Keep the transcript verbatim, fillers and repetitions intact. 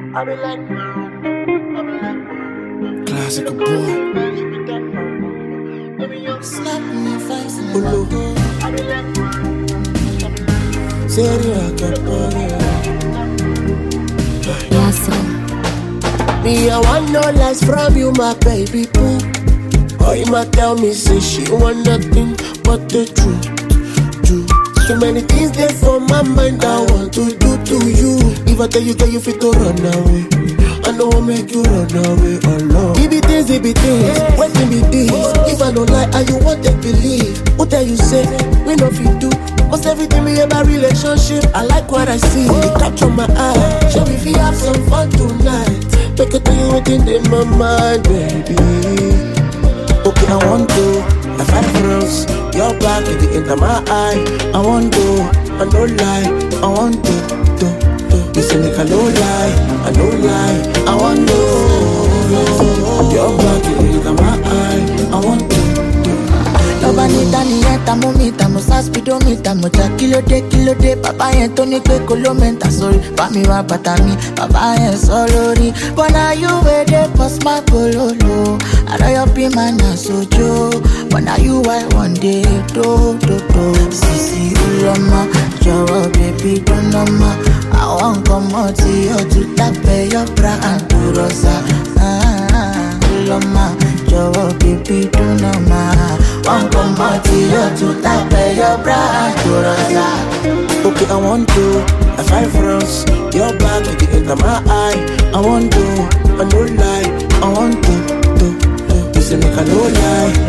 I be like, I be like, classic boy. Slap me face in Ulu. I be like, Seri akapore. Yeah, so Me, I want no lies from you, my baby boo. Or you might tell me, say she want nothing but the truth. True. So many things there for my mind I want to do to you. If I tell you, girl, you fit to run away. I know I'll make you run away alone. Give it things, give it things. What can be this? If I don't like how you want to believe, what tell you say? We know if you do. Cause everything be about relationship. I like what I see. It capture my eye. Shall we feel have some fun tonight? Make it tell you what's in my mind, baby. Okay, I want to. I fight for us. Your back at the end of my eye. I want to. I don't lie. I want to. to, to. You say make I no lie. I don't lie. I want to. Your back at the end of my eye. I want to. Lọ́ba ní dániyẹ́ta mú mi ta mo sá speedometer mo já kílódé kílódé bàbá yẹn tó ní pé kólómẹ́ntà sórí bá mi wá bàtà mi bàbá yẹn sọ lórí. But now you wey dey burst my pololo I know your be man na sojo but now you I one day do do do. Sisi uloma jọ̀wọ́ baby don't know ma àwọn nǹkan mọ́ tí o tún lábẹ́ your bra and turosa. Uloma jọ̀wọ́ baby don't know ma. One come out here to tap your bra to rosa. Okay, I want to. I fight for us. Your back at the end of my eye. I want to. I no lie. I want to. to, to. You say make I no lie.